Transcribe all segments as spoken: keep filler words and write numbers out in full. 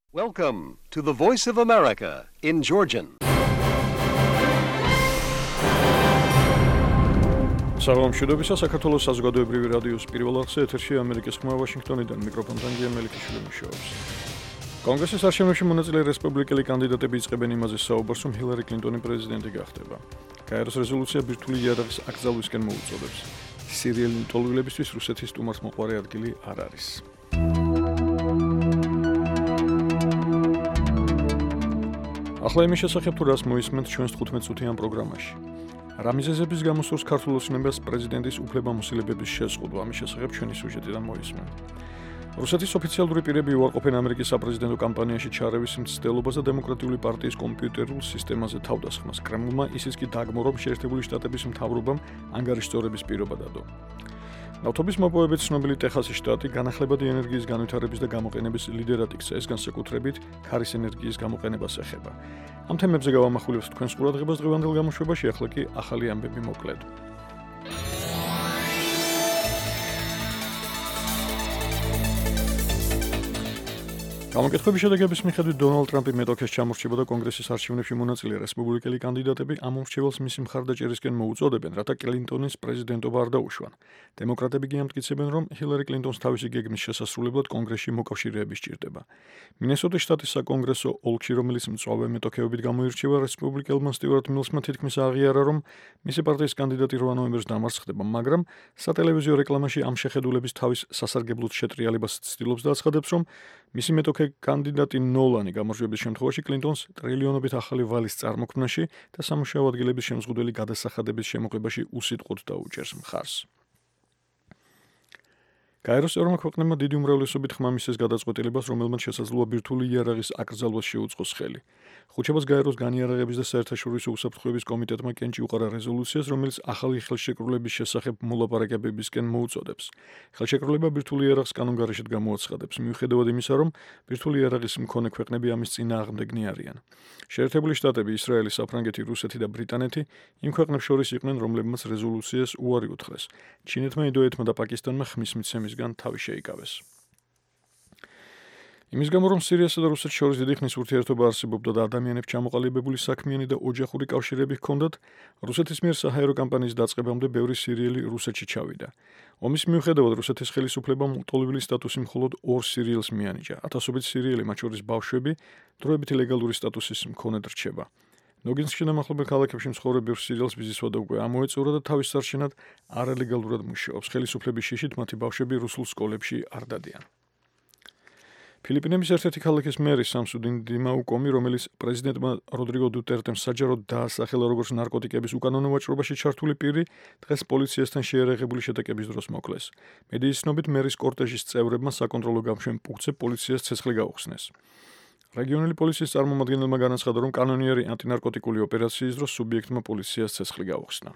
Welcome to the Voice of America in Georgian. Საღამო მშვიდობისა, საქართველოს საზოგადოებრივი რადიოს პირველ არხზე ეთერში ამერიკის ხმა ვაშინგტონიდან მიკროფონთან გია მელიქიშვილი მუშაობს. კონგრესის არჩევნებში მონაწილე რესპუბლიკელი კანდიდატები იწყებენ იმაზე საუბარს, რომ ჰილარი კლინტონი პრეზიდენტი გახდება. გაეროს რეზოლუცია ბირთვული იარაღის აკრძალვისკენ მოუწოდებს. სირიელი ლტოლვილებისთვის რუსეთის სტუმარს მოყვარე ადგილი არ არის. ახლა იმის შესახებ თუ რას მოისმენთ ჩვენს თხუთმეტ წუთიან პროგრამაში. რა მიზეზების გამო სურს ქართულ ოცნებას პრეზიდენტის უფლებამოსილებების შეზღუდვა, ამის შესახებ ჩვენი სიუჟეტიდან მოისმენთ. რუსეთის ოფიციალური პირები უარყოფენ ამერიკის საპრეზიდენტო კამპანიაში ჩარევის მცდელობას და დემოკრატიული პარტიის კომპიუტერულ სისტემაზე თავდასხმას. კრემლმა ისიც კი დაგმო, რომ შეერთებული შტატების მთავრობამ ანგარიშწორების პირობა დადო. ნავთობის მოპოვებით ცნობილი ტეხასის შტატი განახლებადი ენერგიის განვითარების და გამოყენების ლიდერად იქცა, ეს განსაკუთრებით ქარის ენერგიის გამოყენებას ეხება. ამ თემებზე გავამახვილებთ თქვენს ყურადღებას დღევანდელ გამოშვებაში, ახლა კი ახალი ამბები მოკლედ. გამოკითხვების შედეგების მიხედვით დონალდ ტრამპი მეტოქეს ჩამორჩება და კონგრესის არჩევნებში მონაწილე რესპუბლიკელი კანდიდატები ამ მომრჩეველს მისი მხარდაჭერისკენ მოუწოდებენ, რათა კლინტონის პრეზიდენტობა არ დაუშვან. დემოკრატები კი ამტკიცებენ, რომ ჰილარი კლინტონს თავისი გეგმის შესასრულებლად კონგრესში მოკავშირეები სჭირდება. მინესოტის შტატის საკონგრესო ოლქში, რომელიც მწვავე მეტოქეობით გამოირჩევა, რესპუბლიკელმა სტიუარტ მილსმა თითქმის აღიარა, რომ მისი პარტიის კანდიდატი რვა ნოემბერს დამარცხდება, მაგრამ სატელევიზიო რეკლამაში ამ შეხედულების თავის სასარგებლოდ შეტრიალებას ცდილობს და აცხადებს, რომ მისი მეტოქე კანდიდატი ნოლანი გამარჯვების შემთხვევაში კლინტონს ტრილიონობით ახალი ვალის წარმოქმნაში და სამუშაო ადგილების შემზღუდველი გადასახადების შემოღებაში უსიტყვოდ დაუჭერს მხარს. გაეროს წევრმა ქვეყნებმა დიდი უმრავლესობით ხმამისეს გადაწყვეტილებას, რომელმაც შესაძლოა ბირთვული იარაღის აკრძალვას შეუწყოს ხელი. ხუთშაბათს გაეროს განიარაღების და საერთაშორისო უსაფრთხოების კომიტეტმა კენჭი უყარა რეზოლუციას, რომელიც ახალი ხელშეკრულების შესახებ მოლაპარაკებებისკენ მოუწოდებს. ხელშეკრულება ბირთვული იარაღს კანონგარეშედ გამოაცხადებს, მიუხედავად იმისა, რომ ბირთვული იარაღის მქონე ქვეყნები ამის წინააღმდეგნი არიან. შეერთებული შტატები, ისრაელი, საფრანგეთი, რუსეთი და ბრიტანეთი იმ ქვეყნებს შორის იყვნენ, რომლებმაც რეზოლუციას უარი უთხრეს. ჩინეთმა, ინდოეთმა და პაკისტანმა ხმის მიცემისგან თავი შეიკავეს. იმის გამო, რომ სირიასა და რუსეთს შორის დიდი ხნის ურთიერთობა არსებობდა და ადამიანებს ჩამოყალიბებული საქმიანი და ოჯახური კავშირები ჰქონდათ, რუსეთის მიერ საჰაერო კამპანიის დაწყებამდე ბევრი სირიელი რუსეთში ჩავიდა. ომის მიუხედავად რუსეთის ხელისუფლებამ ლტოლვილი სტატუსი მხოლოდ ორ სირიელს მიანიჭა. ათასობით სირიელი, მათ შორის ბავშვები, დროებითი ლეგალური სტატუსის მქონედ რჩება. ნოგინსკში და მახლობელ ქალაქებში მცხოვრებ ბევრ სირიელს ბიზისვადა უკვე ამოეწურა და თავის სარჩენად არალეგალურად მუშაობს. ხელისუფლების შიშით მათი ბავშვები რუსულ სკოლებში არ დადიან. ფილიპინების ერთ-ერთი ქალაქის მერი სამსუდინ დიმაუკომი, რომელიც პრეზიდენტმა როდრიგო დუტერტემ საჯაროდ დაასახელა როგორც ნარკოტიკების უკანონო ვაჭრობაში ჩართული პირი, დღეს პოლიციასთან შეერაღებული შეტაკების დროს მოკლეს. მედიის ცნობით, მერის კორტეჟის წევრებმა საკონტროლო გამშვენ პუნქტზე პოლიციას ცეცხლი გაუხსნეს. რეგიონული პოლიციის წარმომადგენელმა განაცხადა, რომ კანონიერი ანტინარკოტიკული ოპერაციის დროს სუბიექტმა პოლიციას ცეცხლი გაუხსნა.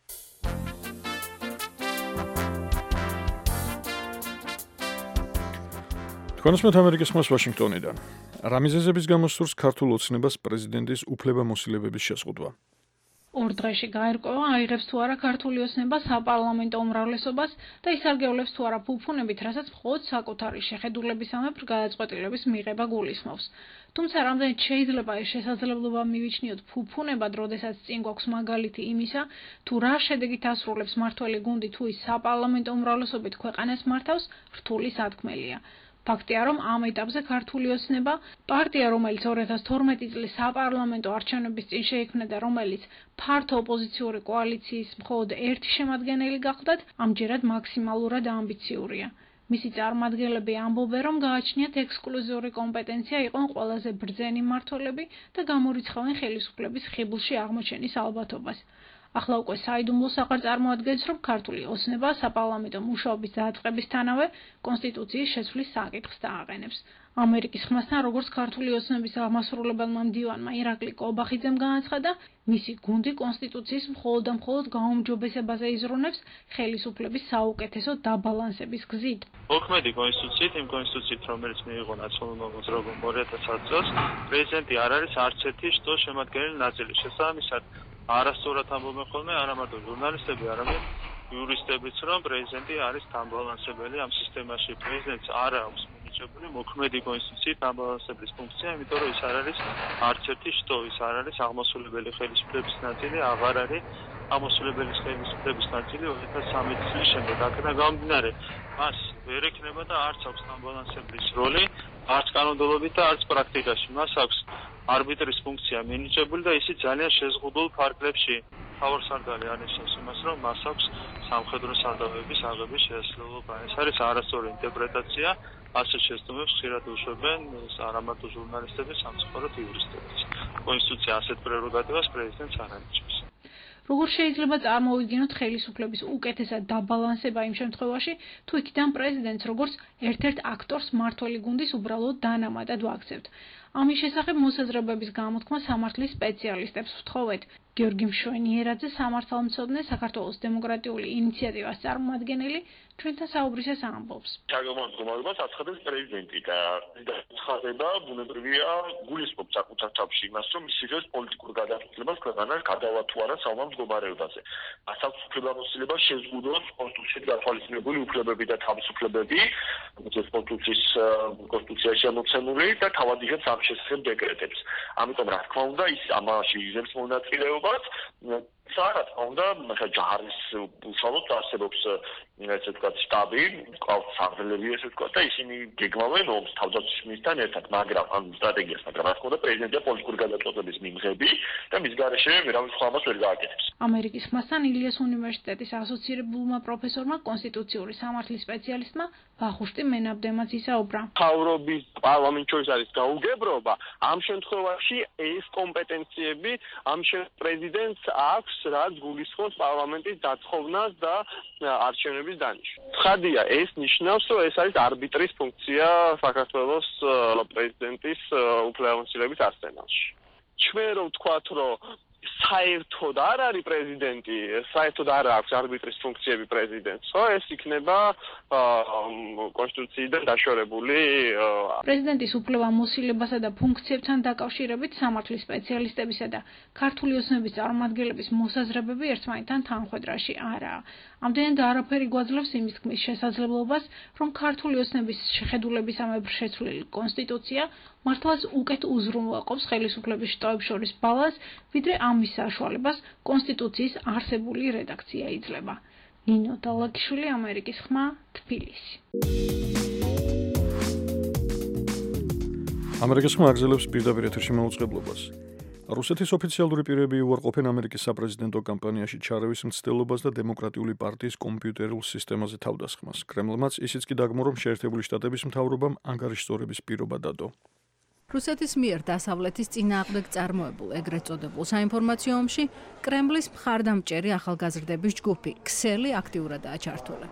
თქვენს ამერიკის ხმას ვაშინგტონიდან. რა მიზეზების გამო სურს ქართულ ოცნებას პრეზიდენტის უფლებამოსილებების შეზღუდვა? ორ დღეში გაერკვევა, აიღებს თუ არა ქართული ოცნება საპარლამენტო უმრავლესობას და ისარგებლებს თუ არა ფუფუნებით, რასაც მხოლოდ საკუთარი შეხედულებისამებრ გადაწყვეტილების მიღება გულისხმობს. თუმცა რამდენიც შეიძლება ეს შესაძლებლობა მივიჩნიოთ ფუფუნებად, როდესაც წინ გვაქვს მაგალითი იმისა, თუ რა შედეგით ასრულებს მმართველი გუნდი თუ ის საპარლამენტო უმრავლესობით ქვეყანას მართავს, რთული სათქმელია. ფაქტია, რომ ამ ეტაპზე ქართული ოცნება, პარტია, რომელიც ორი ათას თორმეტი წლის საპარლამენტო არჩევნების წინ შეიქმნა და რომელიც ფართო ოპოზიციური კოალიციის მხოლოდ ერთი შემადგენელი გახლდათ, ამჯერად მაქსიმალურად ამბიციურია. მისი წარმომადგენლები ამბობენ, რომ გააჩნიათ ექსკლუზიური კომპეტენცია იყვნენ ყველაზე ბრძენი მმართველები და გამორიცხავენ ხელისუფლების ხიბლში აღმოჩენის ალბათობას. ახლა უკვე საიდუმლოს აღარ წარმოადგენს, რომ ქართული ოცნება საპარლამენტო მუშაობის დაწყებისთანავე კონსტიტუციის შეცვლის საკითხს დააყენებს. ამერიკის ხმასთან, როგორც ქართული ოცნების აღმასრულებელმა მდივანმა ირაკლი კობახიძემ განაცხადა, მისი გუნდი კონსტიტუციის მხოლოდ და მხოლოდ გაუმჯობესებაზე იზრუნებს ხელისუფლების საუკეთესო დაბალანსების გზით. მოქმედი კონსტიტუციით, იმ კონსტიტუციით, რომელიც მიიღო ნაციონალურმა მოძრაობამ ორი ათას ათი წელს, პრეზიდენტი არ არის არც ერთი შტოს შემადგენელი ნაწილი. შესაბამისად, არასწორად ამბობენ ხოლმე არა მარტო ჟურნალისტები, არამედ იურისტებიც, რომ პრეზიდენტი არის დამბალანსებელი ამ სისტემაში. პრეზიდენტს არ აქვს მინიჭებული მოქმედი კონსტიტუციით ამბალანსებლის ფუნქცია, იმიტომ რომ ის არ არის არც ერთი შტო, ის არ არის აღმასრულებელი ხელისუფლების ნაწილი, აღარ არის აღმასრულებელი ხელისუფლების ნაწილი ორი ათას სამი წლის შემდეგ. აქედან გამომდინარე, მას ვერ ექნება და არც აქვს ამბალანსებლის როლი, არც კანონმდებლობით და არც პრაქტიკაში. მას აქვს არბიტრის ფუნქცია მინიჭებული და ისიც ძალიან შეზღუდულ ფარგლებში თავარსარდალი ანიშნავს იმას, რომ მას აქვს სამხედრო სანდავების აღების შესაძლებლობა. ეს არის არასწორი ინტერპრეტაცია, ასე შეცდომებს ხშირად უშვებენ არამარტო ჟურნალისტები, სამწუხაროდ იურისტებიც. კონსტიტუცია ასეთ პრეროგატივას პრეზიდენტს არ ანიჭებს. როგორ შეიძლება წარმოვიდგინოთ ხელისუფლების უკეთესად დაბალანსება იმ შემთხვევაში, თუ იქიდან პრეზიდენტს როგორც ერთ-ერთ აქტორს მმართველი გუნდის უბრალოდ დანამატად ვაქცევთ. ამის შესახებ მოსაზრებების გამოთქმა სამართლის სპეციალისტებს ვთხოვეთ. გიორგი მშვენიერაძე, სამართალმცოდნე, საქართველოს დემოკრატიული ინიციატივას წარმომადგენელი, ჩვენთან საუბრისას ამბობს. Შეგამოდგომებას აცხადებს პრეზიდენტი და ცხადება ბუნებრივია გულისხმობს საკუთარ თავში იმას, რომ ის იღებს პოლიტიკურ გადაწყვეტილებას ქვეყანას გადავა თუ არა საომარ მდგომარეობაზე. მას აქვს უფლებამოსილება შეზღუდოს კონსტიტუციით გათვალისწინებული უფლებები და თავისუფლებები, როგორც კონსტიტუციის კონსტიტუციაში ამოცემული და თავად იღებს ამ შესახებ დეკრეტებს. ამიტომ რა თქმა უნდა, ის ამაში იღებს მონაწილეობას. საერთოდ რა თქმა უნდა, მაგა ჯარის უშუალოდ არსებობს ესე ვთქვათ შტაბი, ყავს საღლები ესე ვთქვათ და ისინი გეგმავენ ომს თავდაცვის მინისტრთან ერთად, მაგრამ ამ სტრატეგიას, მაგრამ რა თქმა უნდა, პრეზიდენტია პოლიტიკური გადაწყვეტილების მიმღები და მის გარეშე ვერავინ სხვა ამას ვერ გააკეთებს. ამერიკის ხმასთან ილიას უნივერსიტეტის ასოცირებულმა პროფესორმა კონსტიტუციური სამართლის სპეციალისტმა ვახუშტი მენაბდემაც ისაუბრა. მთავრობის პარლამენტ შორის არის გაუგებრობა, ამ შემთხვევაში ეს კომპეტენციები ამ პრეზიდენტს აქვს, რაც გულისხმობს პარლამენტის დაცხოვნას და არჩევნების დანიშვნას. ცხადია, ეს ნიშნავს, რომ ეს არის არბიტრის ფუნქცია საქართველოს პრეზიდენტის უფლებამოსილების არსენალში. ჩვენ რო ვთქვათ, რომ საერთოდ არ არის პრეზიდენტი, საერთოდ არ აქვს არბიტრის ფუნქციები პრეზიდენტს, ხო? ეს იქნება კონსტიტუციიდან დაშორებული. პრეზიდენტის უფლებამოსილებასა და ფუნქციებთან დაკავშირებით სამართლის სპეციალისტებისა და ქართული ოცნების წარმომადგენლების მოსაზრებები ერთმანეთთან თანხვედრაში არაა. ამდენად არაფერი გვაძლევს იმის თქმის შესაძლებლობას, რომ ქართული ოცნების შეხედულებისამებრ შეცვლილი კონსტიტუცია მართლაც უკეთ უზრუნველყოფს ხელისუფლების შტოებს შორის ბალანსს, ვიდრე ამის საშუალებას კონსტიტუციის არსებული რედაქცია იძლევა. ნინო დალაგიშვილი, ამერიკის ხმა, თბილისი. ამერიკის ხმა აგზელებს პირდაპირ ეთერში მაუწყებლობას. რუსეთის ოფიციალური პირები უარყოფენ ამერიკის საპრეზიდენტო კამპანიაში ჩარევის მცდელობას და დემოკრატიული პარტიის კომპიუტერულ სისტემაზე თავდასხმას. კრემლმაც ისიც კი დაგმო, რომ შეერთებული შტატების მთავრობამ ანგარიშსწორების პირობა დადო. რუსეთის მიერ დასავლეთის წინააღმდეგ წარმოებულ ეგრეთ წოდებულ საინფორმაციო ომში კრემლის მხარდამჭერი ახალგაზრდების ჯგუფი ქსელი აქტიურადაა ჩართული.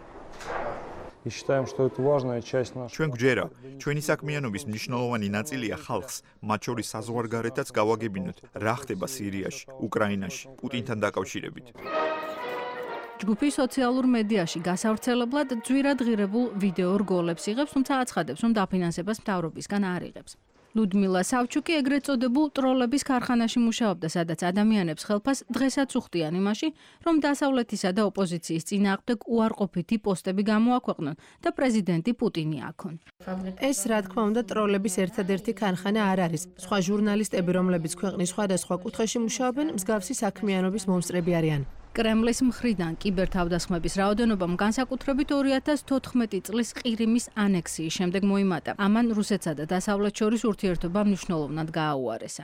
ჩვენ გვჯერა, ჩვენი საქმიანობის მნიშვნელოვანი ნაწილია ხალხს, მათ შორის საზღვარგარეთაც გავაგებინოთ, რა ხდება სირიაში, უკრაინაში, პუტინთან დაკავშირებით. ჯგუფი სოციალურ მედიაში გასავრცელებლად ძვირად ღირებულ ვიდეო რგოლებს იღებს, თუმცა აცხადებს, რომ დაფინანსებას მთავრობისგან არ იღებს. ლუდმილა სავჩუკი ეგრეთ წოდებულ ტროლების ქარხანაში მუშაობდა, სადაც ადამიანებს ხელფას დღესაც უხდიან იმაში, რომ დასავლეთისა და ოპოზიციის წინააღმდეგ უარყოფითი პოსტები გამოაქვეყნონ და პრეზიდენტი პუტინი აქონ. ეს რა თქმა უნდა ტროლების ერთადერთი ქარხანა არ არის. სხვა ჟურნალისტები, რომლებიც ქვეყნის სხვადასხვა კუთხეში მუშაობენ, მსგავსი საქმიანობის მომსწრები არიან. კრემლის მხრიდან კიბერთავდასხმების რაოდენობამ განსაკუთრებით ორი ათას თოთხმეტი წლის ყირიმის ანექსიის შემდეგ მოიმატა. ამან რუსეთსა და დასავლეთს შორის ურთიერთობა მნიშვნელოვნად გააუარესა.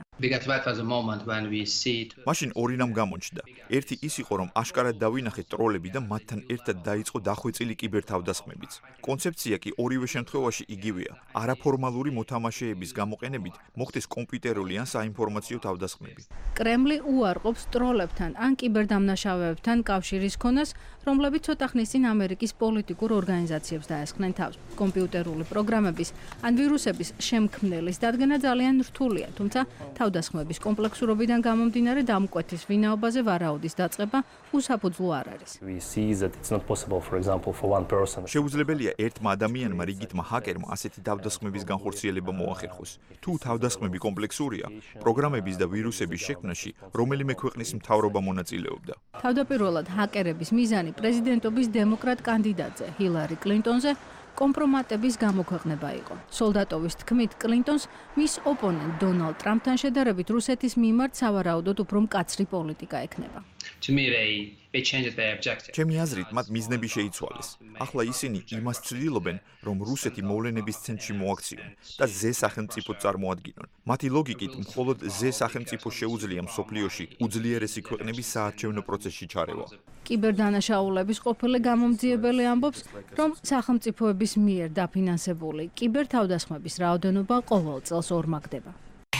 მაშინ ორი რამ გამოჩნდა. ერთი ის იყო, რომ აშკარად დავინახეთ ტროლები და მათთან ერთად დაიწყო დახვეწილი კიბერთავდასხმებიც. კონცეფცია კი ორივე შემთხვევაში იგივეა. არაფორმალური მოთამაშეების გამოყენებით მოხდეს კომპიუტერული ან საინფორმაციო თავდასხმები. კრემლი უარყოფს ტროლებთან ან კიბერდამნაშავეებთან კავშირის ქონას, რომლებიც ცოტა ხნის წინ ამერიკის პოლიტიკურ ორგანიზაციებს დაესხნენ თავს. კომპიუტერული პროგრამების ან ვირუსების შემქმნელის დადგენა ძალიან რთულია, თუმცა თავდასხმების კომპლექსურობიდან გამომდინარე დამკვეთის ვინაობაზე ვარაუდის დაწყება უსაფუძვლო არ არის. შეუძლებელია ერთმა ადამიანმა რიგითმა ჰაკერმა ასეთი თავდასხმების განხორციელება მოახერხოს. თუ თავდასხმები კომპლექსურია, პროგრამების და ვირუსების შექმნაში რომელიმე ქვეყნის მთავრობა მონაწილეობდა. თავდაპირველად ჰაკერების მიზანი პრეზიდენტობის დემოკრატ კანდიდატზე ჰილარი კლინტონზე კომპრომატების გამოქვეყნება იყო. სოლდატოვის თქმით, კლინტონს მის ოპონენტ დონალდ ტრამპთან შედარებით რუსეთის მიმართ სავარაუდოდ უფრო მკაცრი პოლიტიკა ექნება. ჩემი აზრით, მათ მიზნები შეიცვალეს. ახლა ისინი იმას ცდილობენ, რომ რუსეთი მოვლენების ცენტრში მოაქციონ და ზე სახელმწიფო წარმოადგინონ. მათი ლოგიკით, მხოლოდ ზე სახელმწიფო შეუძლია მსოფლიოში უძლიერესი ქვეყნების საარჩევნო პროცესში ჩარევა. კიბერდანაშაულების ყოფილი გამომძიებელი ამბობს, რომ სახელმწიფოების მიერ დაფინანსებული კიბერთავდასხმების რაოდენობა ყოველ წელს ორმაგდება.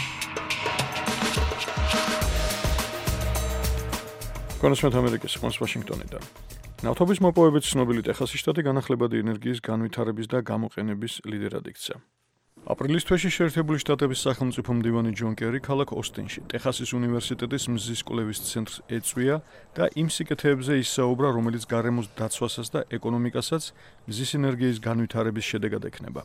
კონსუმენტ ამერიკის ხმას ვაშინგტონიდან. ნავთობის მოპოვებით ცნობილი ტეხასის შტატი განახლებადი ენერგიის განვითარების და გამოყენების ლიდერად იქცა. აპრილის თვეში შეერთებული შტატების სახელმწიფო მდივანი ჯონ კერი ქალაქ ოსტინში ტეხასის უნივერსიტეტის მზის კვლევის ცენტრს ეწვია და იმ სიკეთეებზე ისაუბრა, რომელიც გარემოს დაცვასაც და ეკონომიკასაც მზის ენერგიის განვითარების შედეგად ექნება.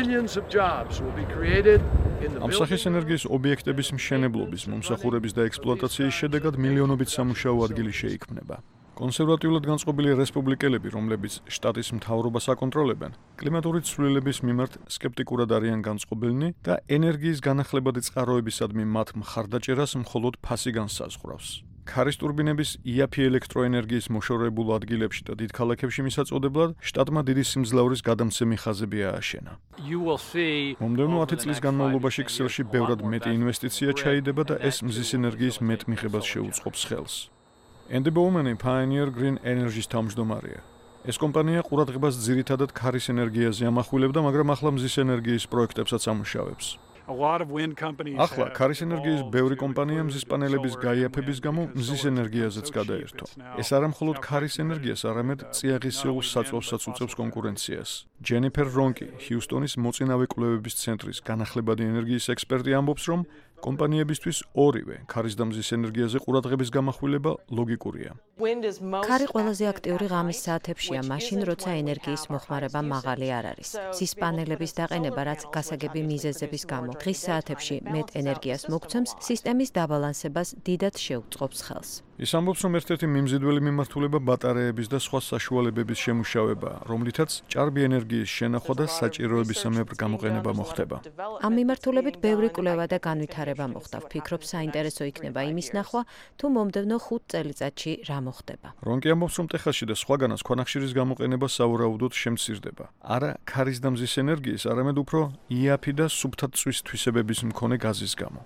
ამ სახის ენერგიის ობიექტების მშენებლობის, მომსახურების და ექსპლუატაციის შედეგად მილიონობით სამუშაო ადგილი შეიქმნება. კონსერვატიულად განწყობილი რესპუბლიკელები, რომლებიც შტატის მთავრობას აკონტროლებენ, კლიმატური ცვლილების მიმართ სკეპტიკურად არიან განწყობილნი და ენერგიის განახლებადი წყაროებისადმი მათ მხარდაჭერას მხოლოდ ფასი განსაზღვრავს. ქარის ტურბინების იაფი ელექტროენერგიის მოშორებულ ადგილებში და დიდ ქალაქებში მისაწოდებლად შტატმა დიდი სიმძლავრის გადამცემი ხაზები ააშენა. მომდევნო ათი წლის განმავლობაში ქსელში ბევრად მეტი ინვესტიცია ჩაიდება და ეს მზის ენერგიის მეტ მიღებას შეუწყობს ხელს. Andy Bowman Pioneer Green Energy-ს თავმჯდომარეა. ეს კომპანია ყურადღებას ძირითადად ქარის ენერგიაზე ამახვილებდა, მაგრამ ახლა მზის ენერგიის პროექტებსაც ამუშავებს. ახლა ქარის ენერგიის ბევრი კომპანია მზის პანელების გაიაფების გამო მზის ენერგიაზეც გადაერთო. ეს არა მხოლოდ ქარის ენერგიას, არამედ წიაღისეულ საწვავსაც უწევს კონკურენციას. ჯენიფერ რონკი, ჰიუსტონის მოწინავე კვლევების ცენტრის განახლებადი ენერგიის ექსპერტი ამბობს, რომ კომპანიებისთვის ორივე ქარის და მზის ენერგიაზე ყურადღების გამახვილება ლოგიკურია. ქარი ყველაზე აქტიური ღამის საათებშია, მაშინ როცა ენერგიის მოხმარება მაღალი არ არის. მზის პანელების დაყენება, რაც გასაგები მიზეზების გამო დღის საათებში მეტ ენერგიას მოგცემს, სისტემის დაბალანსებას დიდად შეუწყობს ხელს. ის ამბობს, რომ ერთ-ერთი მიმზიდველი მიმართულება ბატარეების და სხვა საშუალებების შემუშავებაა, რომლითაც ჭარბი ენერგიის შენახვა და საჭიროებისამებრ გამოყენება მოხდება. ამ მიმართულებით ბევრი კვლევა და განვითარება მოხდა. ვფიქრობ, საინტერესო იქნება იმის ნახვა, თუ მომდევნო ხუთ წელიწადში რა მოხდება. რონკი ამბობს, რომ ტეხასში და სხვაგანაც ქვანახშირის გამოყენება სავარაუდოდ შემცირდება. არა ქარის და მზის ენერგიის, არამედ უფრო იაფი და სუფთად წვის თვისებების მქონე გაზის გამო.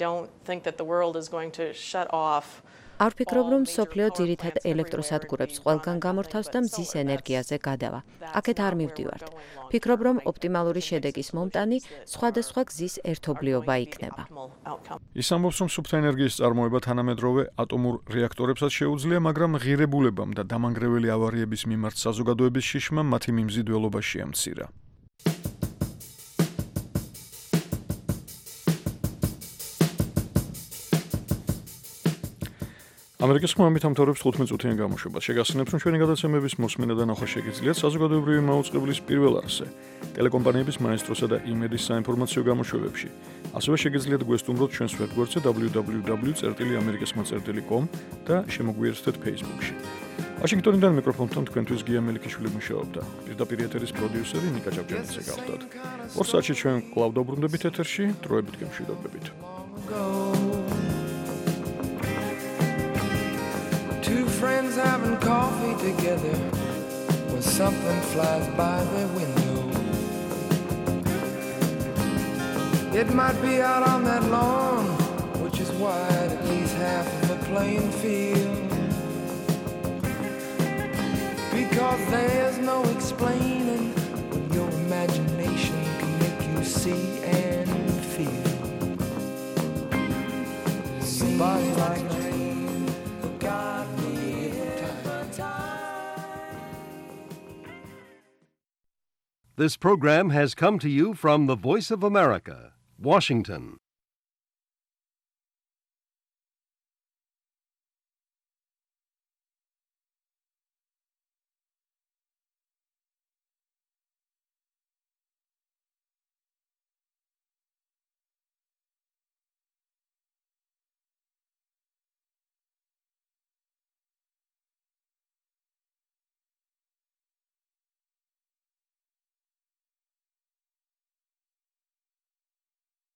არ ვფიქრობ, რომ სოფლიო ძირითად ელექტროსადგურებს ყველგან გამორთავს და მზის ენერგიაზე გადავა. აქეთ არ მივდივართ. ვფიქრობ, რომ ოპტიმალური შედეგის მომტანი სხვადასხვა გზის ერთობლიობა იქნება. ის ამბობს, რომ სუფთა ენერგიის წარმოება თანამედროვე ატომურ რეაქტორებსაც შეუძლია, მაგრამ ღირებულებამ და დამანგრეველი ავარიების მიმართ საზოგადოების შიშმა მათი მიმზიდველობა შეამცირა. ამერიკის ხმამით ამთავრებს თხუთმეტ წუთიან გამოშვებას. შეგახსენებთ, რომ ჩვენი გადაცემების მოსმენა და ნახვა შეგიძლიათ საზოგადოებრივი მაუწყებლის პირველ არხზე, ტელეკომპანიების მაესტროსა და იმედის საინფორმაციო გამოშვებებში. ასევე შეგიძლიათ გვესტუმროთ ჩვენს ვებგვერდზე double-u double-u double-u წერტილი ამერიკასმა წერტილი com და შემოგვიერთდეთ Facebook-ში. ვაშინგტონიდან მიკროფონთან თქვენთვის გია მელიქიშვილი მუშაობდა. პირდაპირ ეთერის პროდიუსერი ნიკა ჭავჭავაძე გახლდათ. ორ საათში ჩვენ კვლავ დაუბრუნდებით ეთერში, დროებით გემშვიდობებით. Two friends having coffee together when something flies by their window. It might be out on that lawn, which is wide at least half of the playing field. Because there's no explaining what your imagination can make you see and feel. Somebody like me. This program has come to you from the Voice of America, Washington.